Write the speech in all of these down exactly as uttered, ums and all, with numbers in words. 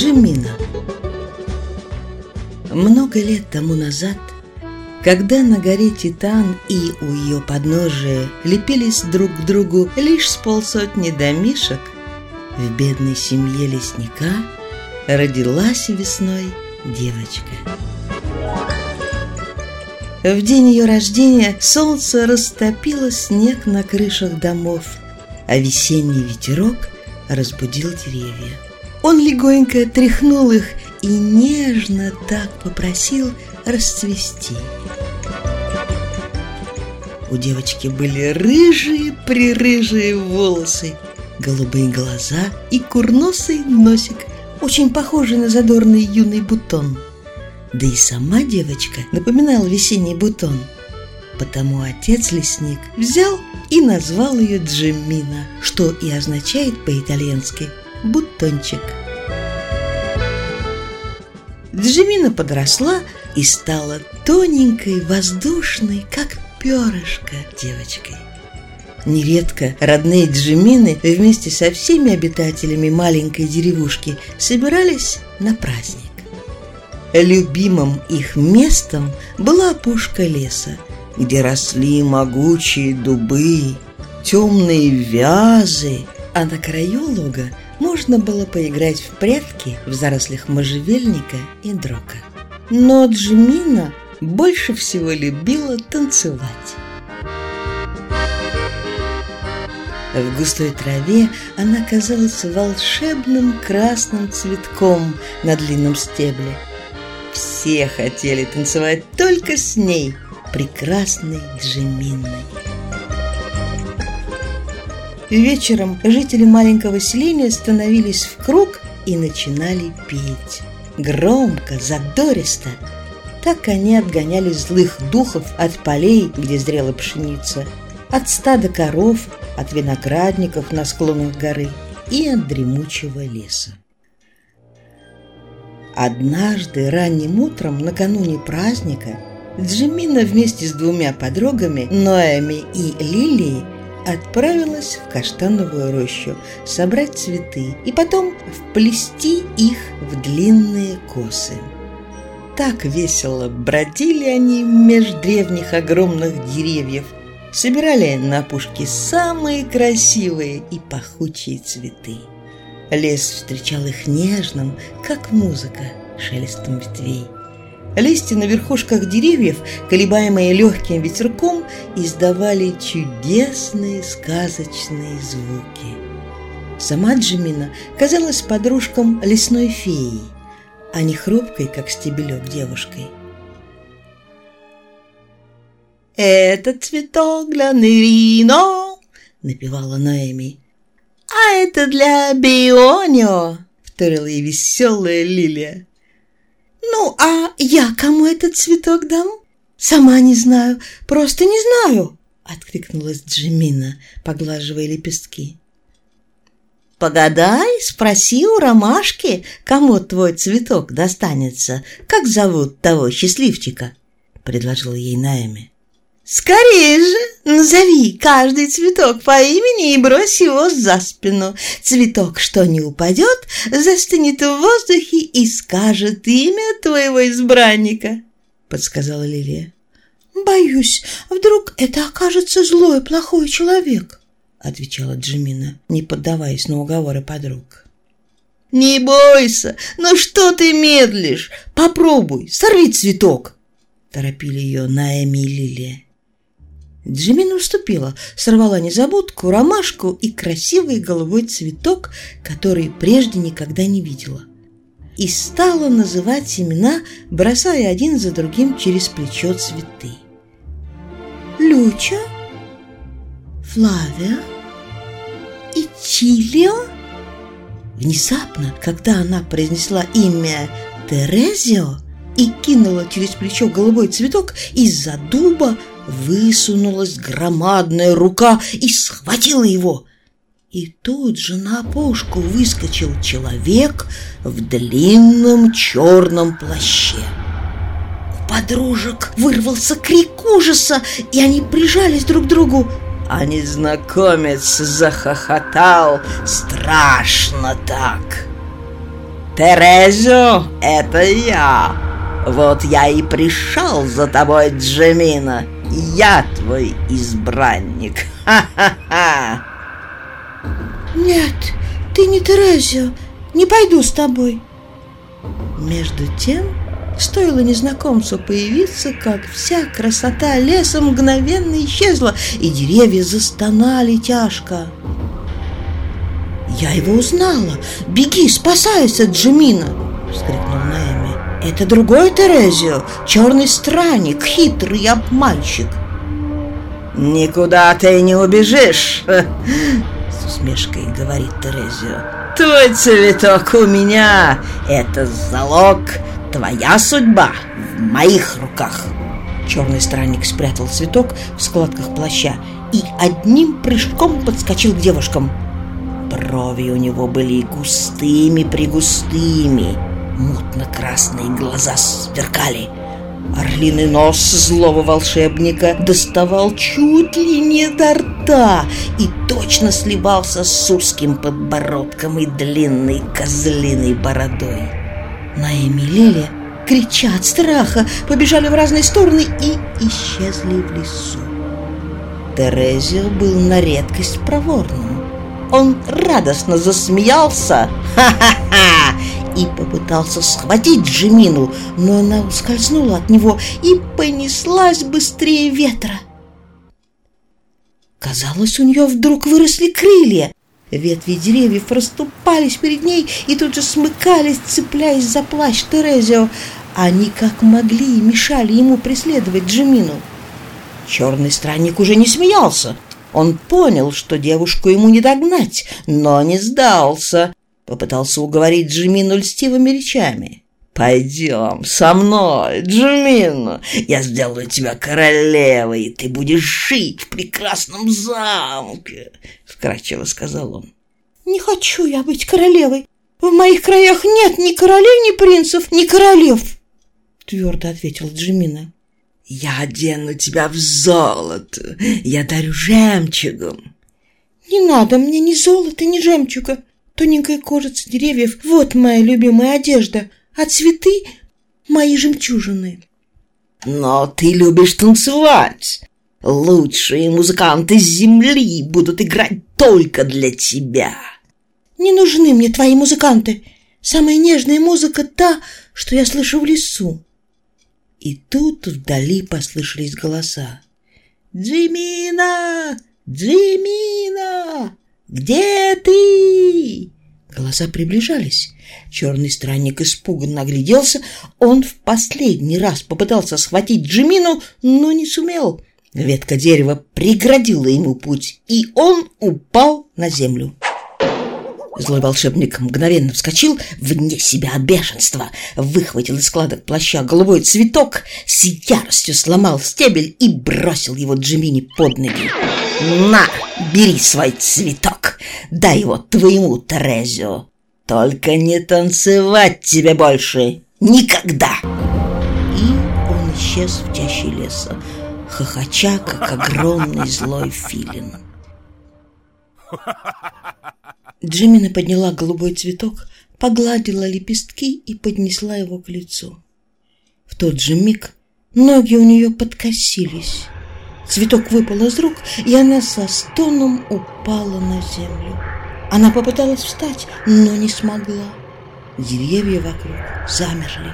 Джимина. Много лет тому назад, когда на горе Титан и у ее подножия лепились друг к другу лишь с полсотни домишек, в бедной семье лесника родилась весной девочка. В день ее рождения солнце растопило снег на крышах домов, а весенний ветерок разбудил деревья. Он легонько тряхнул их и нежно так попросил расцвести. У девочки были рыжие-прирыжие волосы, голубые глаза и курносый носик, очень похожий на задорный юный бутон. Да и сама девочка напоминала весенний бутон. Потому отец-лесник взял и назвал ее Джимина, что и означает по-итальянски «бутончик». Джимина подросла и стала тоненькой, воздушной, как перышко, девочкой. Нередко родные Джимины вместе со всеми обитателями маленькой деревушки собирались на праздник. Любимым их местом была опушка леса, где росли могучие дубы, темные вязы, а на краю луга можно было поиграть в прятки в зарослях можжевельника и дрока. Но Джимина больше всего любила танцевать. В густой траве она казалась волшебным красным цветком на длинном стебле. Все хотели танцевать только с ней, прекрасной Джиминой. Вечером жители маленького селения становились в круг и начинали петь. Громко, задористо. Так они отгоняли злых духов от полей, где зрела пшеница, от стада коров, от виноградников на склонах горы и от дремучего леса. Однажды ранним утром, накануне праздника, Джимина вместе с двумя подругами, Ноэми и Лилией, отправилась в каштановую рощу собрать цветы и потом вплести их в длинные косы. Так весело бродили они меж древних огромных деревьев, собирали на опушке самые красивые и пахучие цветы. Лес встречал их нежным, как музыка, шелестом ветвей. Листья на верхушках деревьев, колебаемые легким ветерком, издавали чудесные сказочные звуки. Сама Джимина казалась подружкам лесной феей, а не хрупкой, как стебелек, девушкой. «Этот цветок для Нерино», — напевала Ноэми. «А это для Бионио», — вторила ей веселая Лилия. «Ну, а я кому этот цветок дам? Сама не знаю, просто не знаю», — откликнулась Джимина, поглаживая лепестки. «Погадай, спроси у ромашки, кому твой цветок достанется, как зовут того счастливчика», — предложила ей Ноэми. «Скорее же, назови каждый цветок по имени и брось его за спину. Цветок, что не упадет, застынет в воздухе и скажет имя твоего избранника», — подсказала Лилия. «Боюсь, вдруг это окажется злой, плохой человек», — отвечала Джимина, не поддаваясь на уговоры подруг. «Не бойся, ну что ты медлишь? Попробуй, сорви цветок», — торопили ее Ноэми и Лилия. Джимина уступила, сорвала незабудку, ромашку и красивый голубой цветок, который прежде никогда не видела, и стала называть имена, бросая один за другим через плечо цветы. «Люча, Флавия и Чилио». Внезапно, когда она произнесла имя Терезио и кинула через плечо голубой цветок, из-за дуба высунулась громадная рука и схватила его. И тут же на опушку выскочил человек в длинном черном плаще. У подружек вырвался крик ужаса, и они прижались друг к другу. А незнакомец захохотал страшно так. Терезио, это я. Вот я и пришел за тобой, Джимина. Я твой избранник. Ха-ха-ха. Нет, ты не Терезио. Не пойду с тобой. Между тем, стоило незнакомцу появиться, как вся красота леса мгновенно исчезла, и деревья застонали тяжко. «Я его узнала! Беги, спасайся, Джимина!» — вскрикнул Наэми. «Это другой Терезио, черный странник, хитрый обманщик!» «Никуда ты не убежишь!» — с усмешкой говорит Терезио. «Твой цветок у меня! Это залог! Твоя судьба в моих руках!» Черный странник спрятал цветок в складках плаща и одним прыжком подскочил к девушкам. Брови у него были густыми-пригустыми, мутно-красные глаза сверкали. Орлиный нос злого волшебника доставал чуть ли не до рта и точно сливался с узким подбородком и длинной козлиной бородой. Наэми и Лилия, крича от страха, побежали в разные стороны и исчезли в лесу. Терезио был на редкость проворным. Он радостно засмеялся «Ха-ха-ха!» и попытался схватить Джимину, но она ускользнула от него и понеслась быстрее ветра. Казалось, у нее вдруг выросли крылья. Ветви деревьев расступались перед ней и тут же смыкались, цепляясь за плащ Терезио. Они как могли мешали ему преследовать Джимину. Черный странник уже не смеялся. Он понял, что девушку ему не догнать, но не сдался. Попытался уговорить Джимину льстивыми речами. «Пойдем со мной, Джимина, я сделаю тебя королевой, и ты будешь жить в прекрасном замке», — вкратчиво сказал он. «Не хочу я быть королевой. В моих краях нет ни королей, ни принцев, ни королев», — твердо ответила Джимина. «Я одену тебя в золото, я дарю жемчугом». «Не надо мне ни золота, ни жемчуга. Тоненькая кожица деревьев — вот моя любимая одежда, а цветы — мои жемчужины». «Но ты любишь танцевать. Лучшие музыканты земли будут играть только для тебя». «Не нужны мне твои музыканты. Самая нежная музыка — та, что я слышу в лесу». И тут вдали послышались голоса. «Джимина! Джимина! Где ты?» Голоса приближались. Черный странник испуганно огляделся. Он в последний раз попытался схватить Джимину, но не сумел. Ветка дерева преградила ему путь, и он упал на землю. Злой волшебник мгновенно вскочил, вне себя от бешенства, выхватил из складок плаща голубой цветок, с яростью сломал стебель и бросил его Джимине под ноги. «На, бери свой цветок, дай его твоему Терезио. Только не танцевать тебе больше никогда!» И он исчез в чаще леса, хохоча, как огромный злой филин. Джимина подняла голубой цветок, погладила лепестки и поднесла его к лицу. В тот же миг ноги у нее подкосились. Цветок выпал из рук, и она со стоном упала на землю. Она попыталась встать, но не смогла. Деревья вокруг замерли.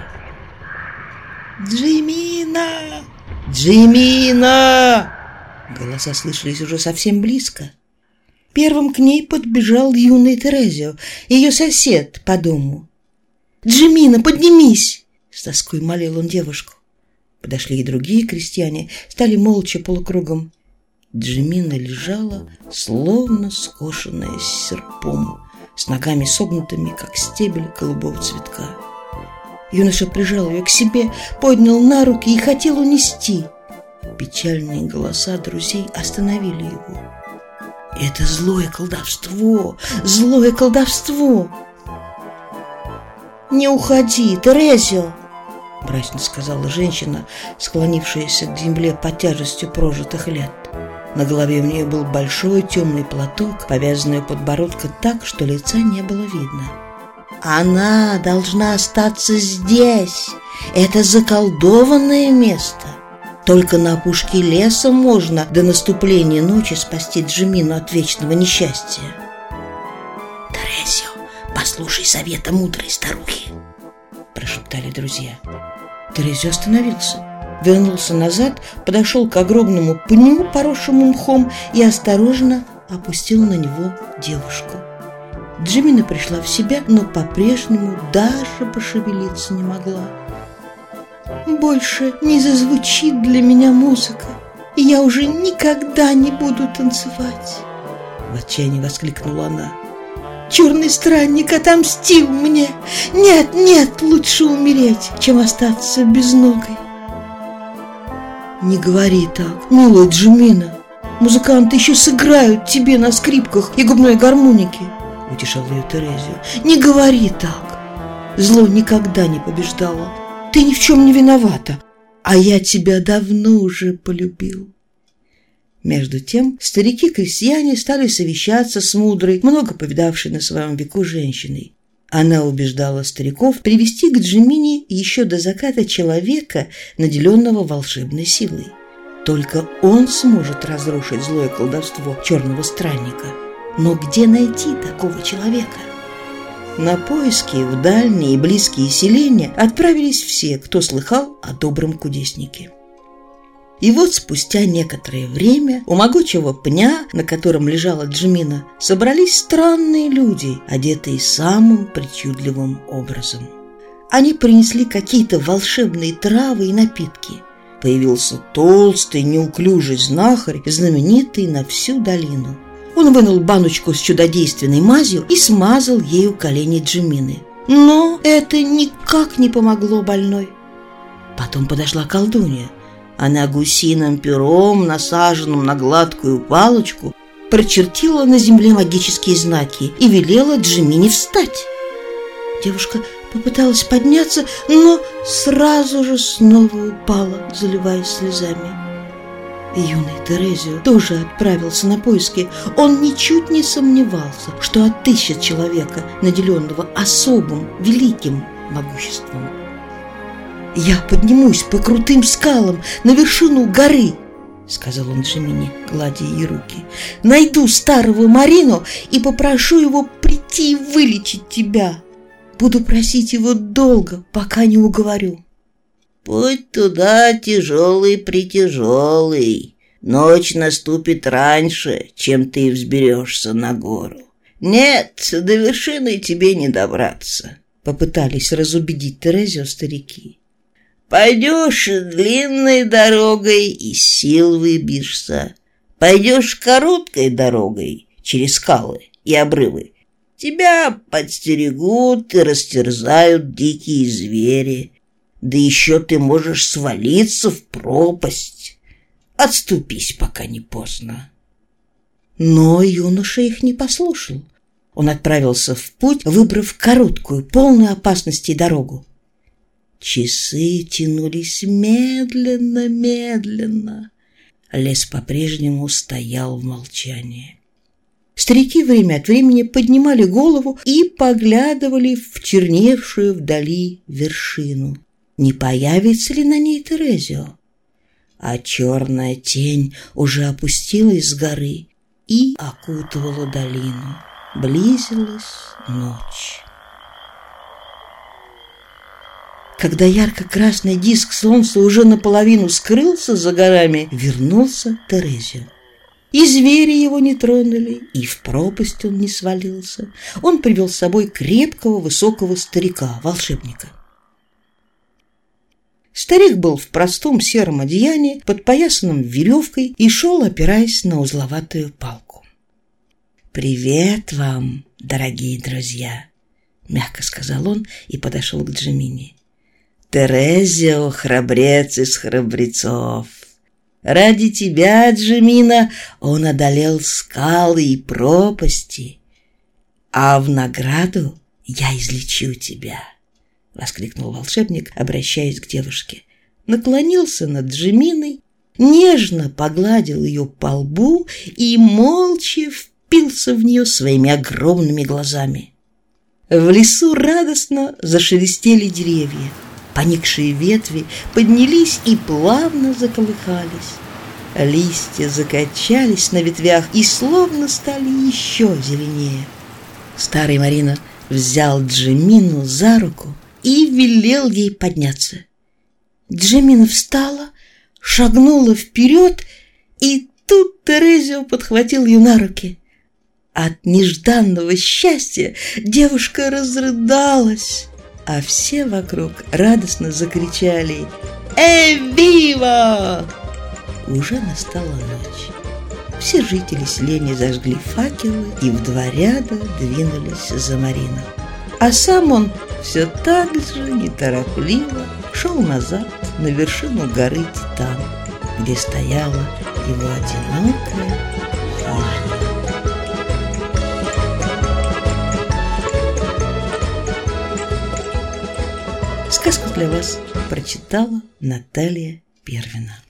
«Джимина! Джимина!» Голоса слышались уже совсем близко. Первым к ней подбежал юный Терезио, ее сосед по дому. «Джимина, поднимись!» — с тоской молил он девушку. Подошли и другие крестьяне, стали молча полукругом. Джимина лежала, словно скошенная серпом, с ногами согнутыми, как стебель голубого цветка. Юноша прижал ее к себе, поднял на руки и хотел унести. Печальные голоса друзей остановили его. «Это злое колдовство! Злое колдовство!» «Не уходи, Терезио!» — мрачно сказала женщина, склонившаяся к земле под тяжестью прожитых лет. На голове у нее был большой темный платок, повязанный у подбородка так, что лица не было видно. Она должна остаться здесь. Это заколдованное место. Только на опушке леса можно до наступления ночи спасти Джимину от вечного несчастья. «Терезио, послушай совета мудрой старухи», – прошептали друзья. Терезио остановился, вернулся назад, подошел к огромному пню, поросшему мхом, и осторожно опустил на него девушку. Джимина пришла в себя, но по-прежнему даже пошевелиться не могла. «Больше не зазвучит для меня музыка, и я уже никогда не буду танцевать!» В отчаянии воскликнула она. «Черный странник отомстил мне! Нет, нет, лучше умереть, чем остаться безногой!» «Не говори так, милая Джимина! Музыканты еще сыграют тебе на скрипках и губной гармонике!» — утешал ее Терезио. «Не говори так! Зло никогда не побеждало. Ты ни в чем не виновата, а я тебя давно уже полюбил». Между тем старики-крестьяне стали совещаться с мудрой, много повидавшей на своем веку женщиной. Она убеждала стариков привести к Джимине еще до заката человека, наделенного волшебной силой. Только он сможет разрушить злое колдовство черного странника. Но где найти такого человека? На поиски в дальние и близкие селения отправились все, кто слыхал о добром кудеснике. И вот спустя некоторое время у могучего пня, на котором лежала Джимина, собрались странные люди, одетые самым причудливым образом. Они принесли какие-то волшебные травы и напитки. Появился толстый, неуклюжий знахарь, знаменитый на всю долину. Он вынул баночку с чудодейственной мазью и смазал ею колени Джимины. Но это никак не помогло больной. Потом подошла колдунья. Она гусиным пером, насаженным на гладкую палочку, прочертила на земле магические знаки и велела Джимине встать. Девушка попыталась подняться, но сразу же снова упала, заливаясь слезами. Юный Терезио тоже отправился на поиски. Он ничуть не сомневался, что отыщет человека, наделенного особым, великим могуществом. «Я поднимусь по крутым скалам на вершину горы», — сказал он Джимине, гладя ей руки. «Найду старого Марино и попрошу его прийти и вылечить тебя. Буду просить его долго, пока не уговорю». «Путь туда тяжелый-притяжелый. Ночь наступит раньше, чем ты взберешься на гору. Нет, до вершины тебе не добраться», — попытались разубедить Терезио старики. «Пойдешь длинной дорогой и сил выбьешься. Пойдешь короткой дорогой через скалы и обрывы. Тебя подстерегут и растерзают дикие звери. Да еще ты можешь свалиться в пропасть. Отступись, пока не поздно». Но юноша их не послушал. Он отправился в путь, выбрав короткую, полную опасностей дорогу. Часы тянулись медленно-медленно. Лес по-прежнему стоял в молчании. Старики время от времени поднимали голову и поглядывали в черневшую вдали вершину. Не появится ли на ней Терезио? А черная тень уже опустилась с горы и окутывала долину. Близилась ночь. Когда ярко-красный диск солнца уже наполовину скрылся за горами, вернулся Терезио. И звери его не тронули, и в пропасть он не свалился. Он привел с собой крепкого высокого старика, волшебника. Старик был в простом сером одеянии, подпоясанном веревкой, и шел, опираясь на узловатую палку. «Привет вам, дорогие друзья!» — мягко сказал он и подошел к Джимине. «Терезио — храбрец из храбрецов. Ради тебя, Джимина, он одолел скалы и пропасти, а в награду я излечу тебя», — воскликнул волшебник, обращаясь к девушке. Наклонился над Джиминой, нежно погладил ее по лбу и молча впился в нее своими огромными глазами. В лесу радостно зашелестели деревья. Поникшие ветви поднялись и плавно заколыхались. Листья закачались на ветвях и словно стали еще зеленее. Старый Марина взял Джемину за руку и велел ей подняться. Джемина встала, шагнула вперед, и тут Терезио подхватил ее на руки. От нежданного счастья девушка разрыдалась, а все вокруг радостно закричали «Эвива!». Уже настала ночь. Все жители селения зажгли факелы и в два ряда двинулись за Мариной. А сам он все так же неторопливо шел назад на вершину горы Титан, где стояла его одинокая хижина. Сказку для вас прочитала Наталья Первина.